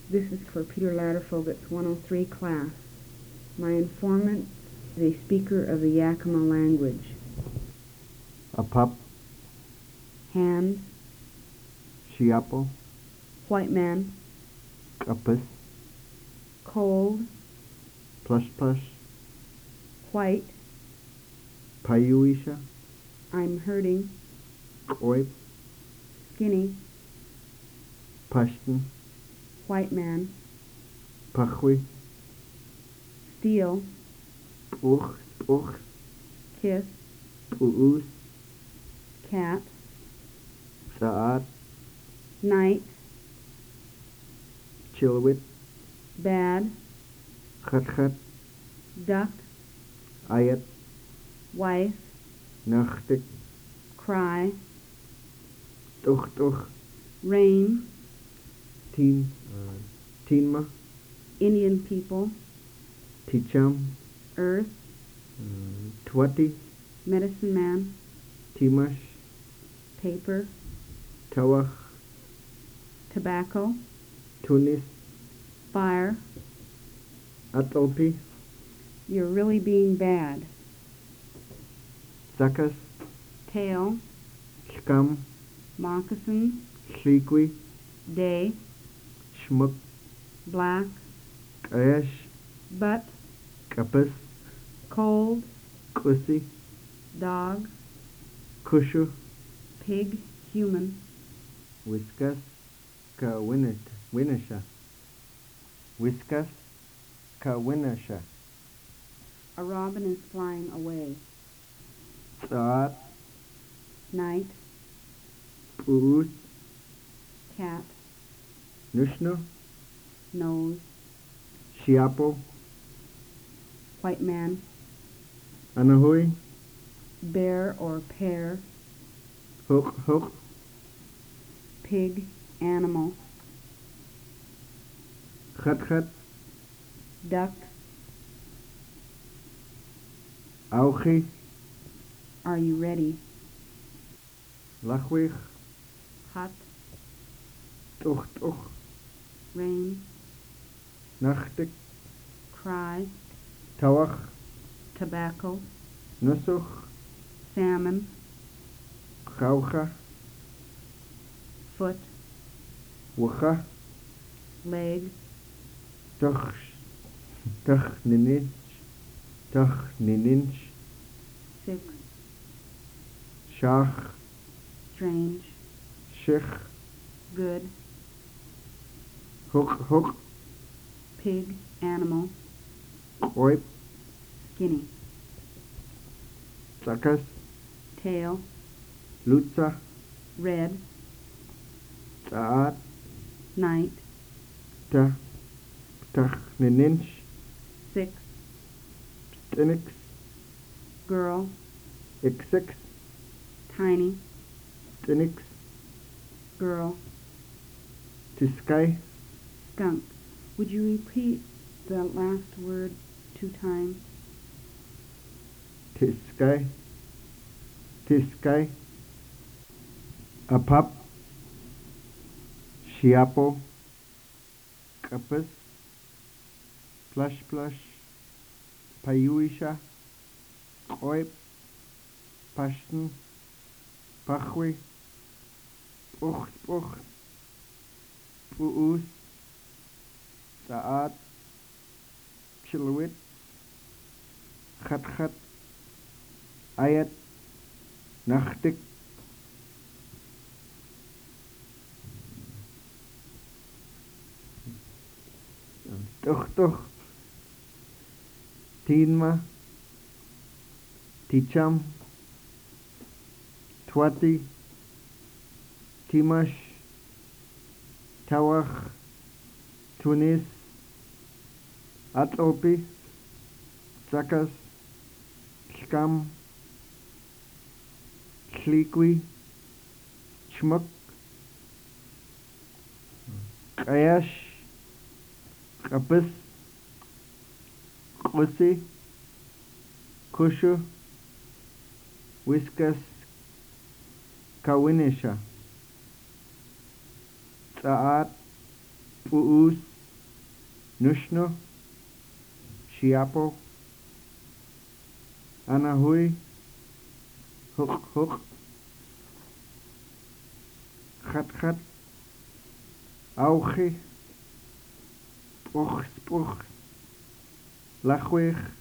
This is for Peter Latterfogel's 103 class. My informant is a speaker of the Yakima language. A pup, Hands, Chiapo, white man, Kapis, cold, Plush Plush, white, Payuisha, I'm hurting, Oip, skinny, Pashton, white man, Pachwi, steel, Uch, Uch, kiss, Uus, cat, Saat, night, Chilwit, bad, Khat, duck, Ayat, wife, Nachtik, cry, Tuch, rain, Teenma, Indian people, Ticham, earth, Twati, medicine man, Timash, paper, Tawach, tobacco, Tunis, fire, Atlpi, you're really being bad, Zakas, tail, Skam, moccasin, Shlikwi, day, Schmuck, black, Ash, butt, Kapis, cold, Kusi, dog, Kushu, pig, human, Whiskas, Winisha, Whiskas, Winisha, a robin is flying away, Saat, night, Uus, cat, Nushno, nose, Chiapo, white man, Anahui, bear or pear, Hook, pig, animal, Khat, duck, Auchi, are you ready, Lachwich, hot, Tuch, rain, Nachtik, cry, Tawach, tobacco, Nusuch, salmon, Chaucha, foot, Wacha, leg, Tuch, Nininch, six, Shach, strange, Shich, good, Hook, pig, animal, Oip, skinny, Zakas, tail, Lutza, red, Saat, night, Tuch, Nininch, six, Stinix, girl, Ixix, tiny, Stinix, girl, Tiskai, skunk. Would you repeat the last word 2 times? Tiskai, a pup, Chiapo, Kapis, Plush, Payuisha, Oip, Pashton, Pachwi, Uch, Uus, Saat, Chilwit, Khat, Ayat, Nachtik, Tuch, Teenma, Ticham, Twati, Timash, Tawach, Tunis, Atlpi, Zakas, Skam, Shlikwi, Schmuck, Ayash, Kapis, Kusi, Kushu, Whiskas, Kawinisha, Saat, Uus, Nushno, Chiapo, Anahui, Hook Hook, Gat, Auchi, Spruch, Lachweg,